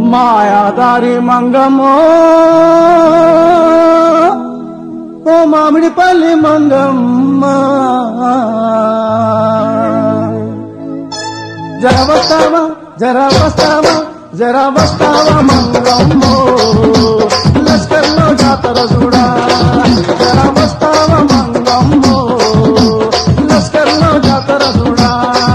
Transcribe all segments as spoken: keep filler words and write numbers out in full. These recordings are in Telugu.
మాయాదారి మంగమ్మో ఓ మామిడిపల్లి మంగమ్మ జర వస్తావా జర వస్తావా జర వస్తావా మంగమ్మో లస్కర్లో జాతర చూడా జర వస్తావా మంగమ్మో లస్కర్లో జాతర చూడా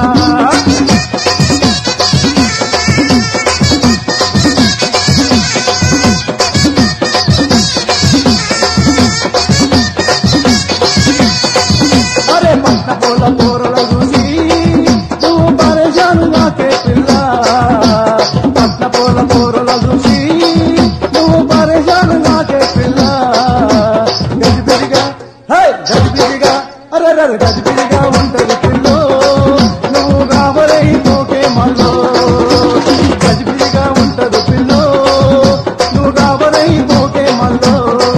అరే పంట పూల కూరల చూసి నువ్వు పరేషాను నాకే పిల్ల పంట పూల కూరల చూసి నువ్వు పరేషాను నాకే పిల్ల గజిబిజిగా హై గజిబిజిగా అరే అరే గజిబిజిగా ఉంటది పిల్లో నువ్వు కాబరై పోకే మల్లో గజిబిజిగా ఉంటది పిల్లో నువ్వు కాబరై పోకే మల్లో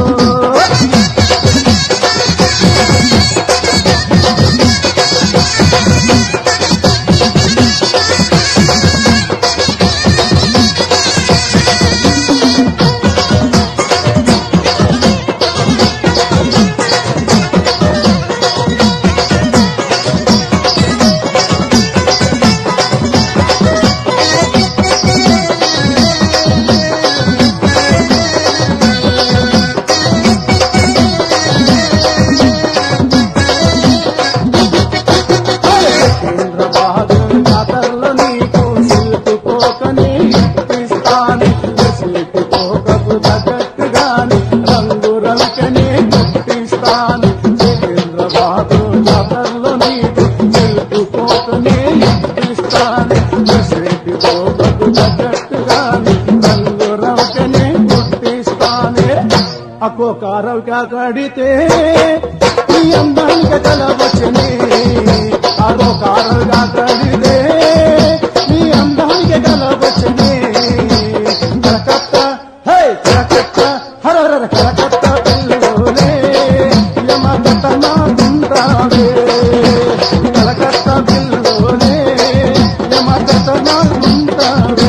అక్కో కారవిగా కడితే ఈ అందానికి కలవచ్చనే అదో కారవిగా కడితే ఈ అందానికి కలవచ్చనే కలకత్త హే కలకత్త హరహర కలకత్త పిల్లోలే యమకత్త నా గుంటావే కలకత్త పిల్లోలే యమకత్త నా గుంటావే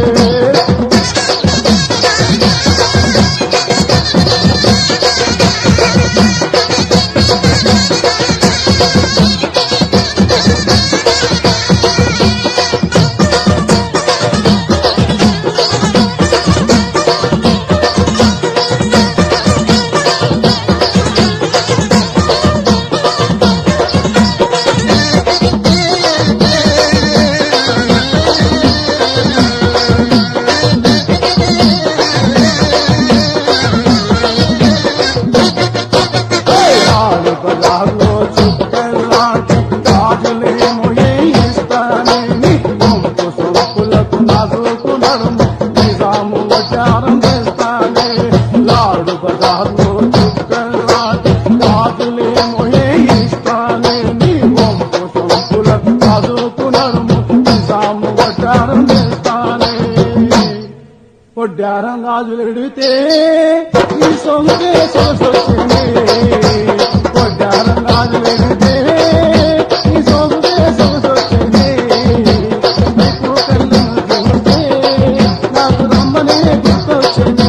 పొడ్డారం గాజులు ఎడితే ఈ సొంగే సొసొచ్చింది పొడ్డారం గాజులు ఎడితే ఈ సొంగే సొసొచ్చింది నీకు కళ్ళను చూస్తే నాకు రమ్మనే గుర్తొచ్చింది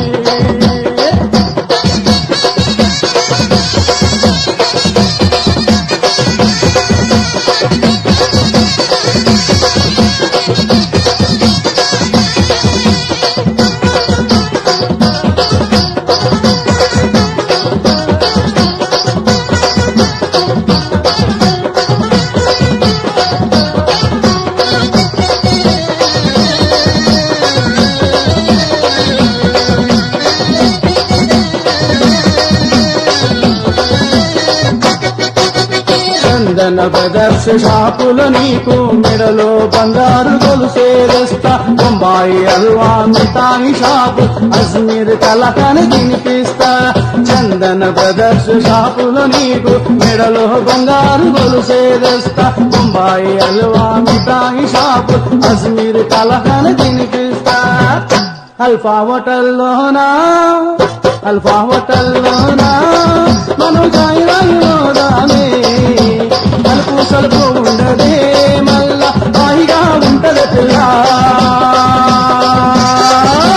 చందన బ్రదర్స్ షాపుల నీకు మెడలో బంగారు గొలుసేస్తా బొంబాయి హల్వా మిఠాయి షాపు అజ్మీర్ కలకని తినిపిస్తా చందన బ్రదర్స్ షాపుల నీకు మెడలో బంగారు గొలుసేస్తా బొంబాయి హల్వా మిఠాయి షాపు అజ్మీర్ కలకని తినిపిస్తా అల్ఫా హోటల్లోనా అల్ఫా హోటల్లోనా మనం జాయిలోనే అలుపు సలుపు ఉండదే మళ్ళా హాయిగా ఉంటది పిల్ల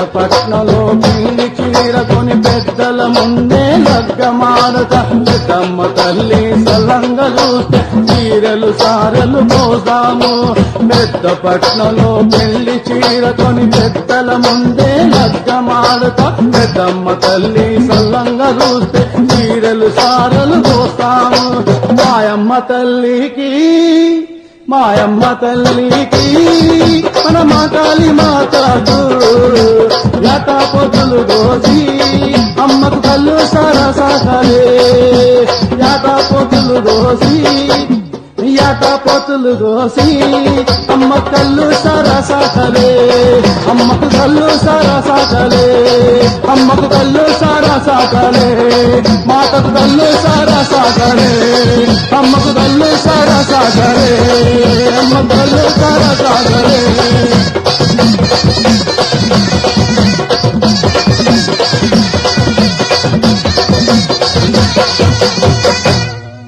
పట్నంలో పెళ్లి చీరకొని పెద్దల ముందే లగ్గమాడత పెద్దమ్మ తల్లి సలంగా చూస్తే చీరలు సారలు పోసాము పెద్ద పట్నంలో పెళ్లి చీరకొని పెద్దల ముందే లగ్గమాడత పెద్దమ్మ తల్లి సల్లంగా చూస్తే చీరలు సారలు పోస్తాము మాయమ్మ తల్లికి మాయమ్మ తల్లికి మన మాతాలి మాతాకు యాతా పొద్దులు గోసి అమ్మకు కళ్ళు సరసాకలే యాతా పొద్దులు గోసి యాతా పొత్తులు గోసి అమ్మ కళ్ళు సరసాకలే అమ్మకు కళ్ళు సరసాకలే అమ్మకు కళ్ళు సరసాకలే మాతకు కళ్ళు సరసాకలే అమ్మకు కళ్ళు సరసాకలే అమ్మ కళ్ళు సరసాకలే